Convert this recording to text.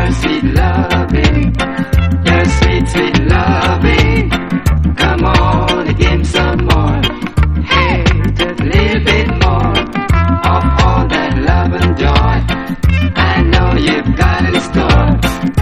your sweet loving, your sweet, sweet loving. Come on, give me some more. Hey, just a little bit more of all that love and joy I know you've got in store.